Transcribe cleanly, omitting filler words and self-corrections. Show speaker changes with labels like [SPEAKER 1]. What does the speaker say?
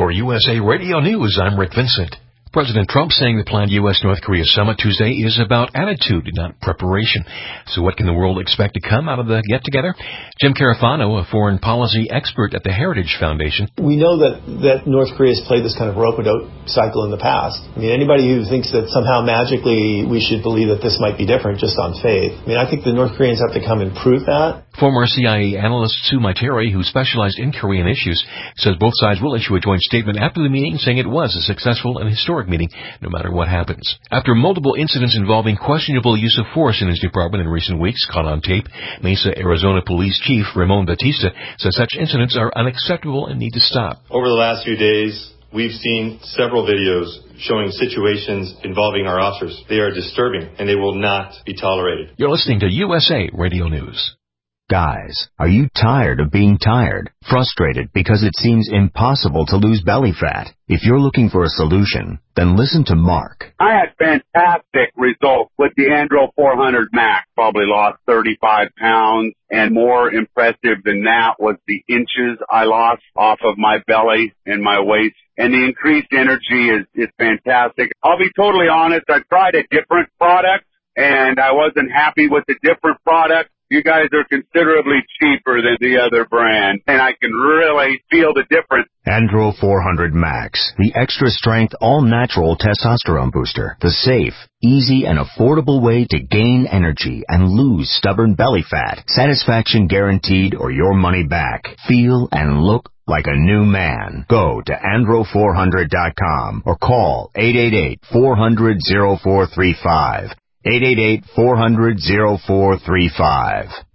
[SPEAKER 1] For USA Radio News, I'm Rick Vincent. President Trump saying the planned U.S.-North Korea summit Tuesday is about attitude, not preparation. So what can the world expect to come out of the get-together? Jim Carafano, a foreign policy expert at the Heritage Foundation.
[SPEAKER 2] We know that North Korea has played this kind of rope-a-dope cycle in the past. I mean, anybody who thinks that somehow magically we should believe that this might be different just on faith. I mean, I think the North Koreans have to come and prove that.
[SPEAKER 1] Former CIA analyst Sue Maiteri, who specialized in Korean issues, says both sides will issue a joint statement after the meeting saying it was a successful and historic meeting, no matter what happens. After multiple incidents involving questionable use of force in his department in recent weeks, caught on tape, Mesa, Arizona Police Chief Ramon Batista says such incidents are unacceptable and need to stop.
[SPEAKER 3] Over the last few days, we've seen several videos showing situations involving our officers. They are disturbing, and they will not be tolerated.
[SPEAKER 1] You're listening to USA Radio News.
[SPEAKER 4] Guys, are you tired of being tired? Frustrated because it seems impossible to lose belly fat? If you're looking for a solution, then listen to Mark.
[SPEAKER 5] I had fantastic results with the Andro 400 Max. Probably lost 35 pounds, and more impressive than that was the inches I lost off of my belly and my waist. And the increased energy is fantastic. I'll be totally honest, I tried a different product, and I wasn't happy with the different product. You guys are considerably cheaper than the other brand, and I can really feel the difference.
[SPEAKER 4] Andro 400 Max, the extra-strength, all-natural testosterone booster. The safe, easy, and affordable way to gain energy and lose stubborn belly fat. Satisfaction guaranteed or your money back. Feel and look like a new man. Go to andro400.com or call 888-400-0435. 888-400-0435.